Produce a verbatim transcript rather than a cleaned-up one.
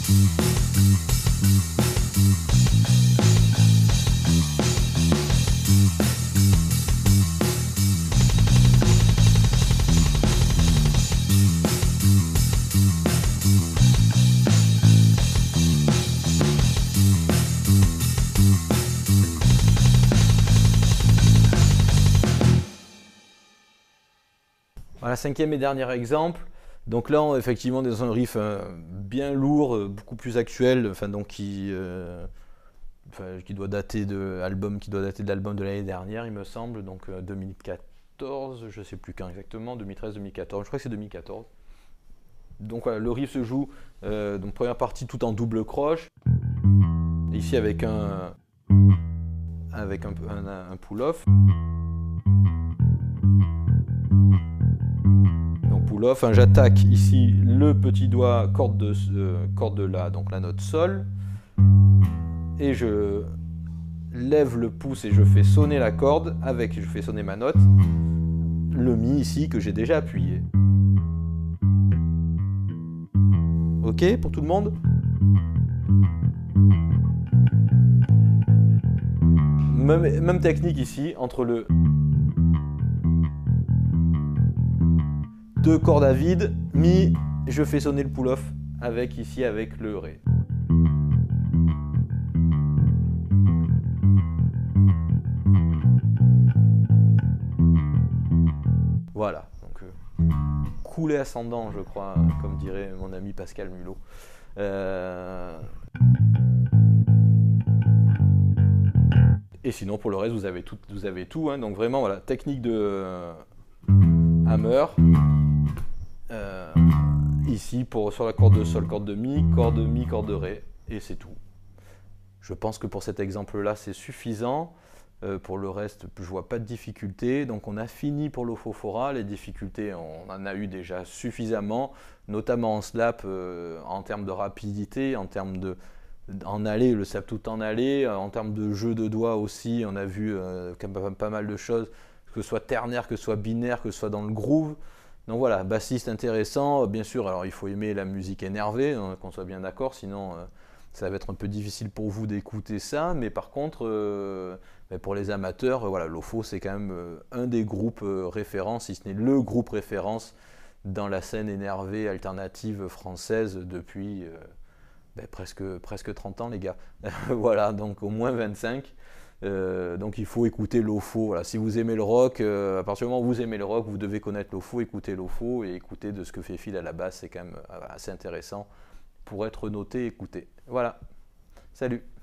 Voilà, cinquième et dernier exemple. Donc là, on est effectivement dans un riff euh, bien lourd, euh, beaucoup plus actuel, enfin donc qui, euh, enfin, qui doit dater de album, qui doit dater de l'album de l'année dernière, il me semble, donc euh, deux mille quatorze, je sais plus quand exactement, deux mille treize deux mille quatorze, je crois que c'est deux mille quatorze. Donc voilà, le riff se joue, euh, donc première partie tout en double croche, ici avec un avec un, un, un pull-off. Pull-off, hein, j'attaque ici le petit doigt, corde de, euh, corde de La, donc la note Sol, et je lève le pouce et je fais sonner la corde avec, je fais sonner ma note, le Mi ici que j'ai déjà appuyé. Ok pour tout le monde? Même, même technique ici, entre le deux cordes à vide, Mi, je fais sonner le pull-off avec ici avec le Ré. Voilà, donc euh, coulé ascendant, je crois, comme dirait mon ami Pascal Mulot. Euh... Et sinon, pour le reste, vous avez tout, vous avez tout hein. Donc vraiment, voilà, technique de euh, hammer. Euh, ici, pour, sur la corde de Sol, corde de Mi, corde de Mi, corde de Ré, et c'est tout. Je pense que pour cet exemple-là, c'est suffisant. Euh, pour le reste, je vois pas de difficultés. Donc on a fini pour l'Ophophora. Les difficultés, on en a eu déjà suffisamment, notamment en slap, euh, en termes de rapidité, en termes de en aller, le slap tout en aller, en termes de jeu de doigts aussi, on a vu euh, pas, pas mal de choses, que ce soit ternaire, que ce soit binaire, que ce soit dans le groove. Donc voilà, bassiste intéressant, bien sûr, alors il faut aimer la musique énervée, hein, qu'on soit bien d'accord, sinon euh, ça va être un peu difficile pour vous d'écouter ça, mais par contre, euh, pour les amateurs, euh, voilà, l'Opho c'est quand même euh, un des groupes euh, références, si ce n'est le groupe référence dans la scène énervée alternative française depuis euh, ben, presque, presque trente ans les gars. Voilà, donc au moins vingt-cinq. Euh, donc il faut écouter l'Opho. Voilà. Si vous aimez le rock, euh, à partir du moment où vous aimez le rock, vous devez connaître l'Opho, écouter l'Opho et écouter de ce que fait Phil à la basse, c'est quand même assez intéressant pour être noté et écouté. Voilà, salut.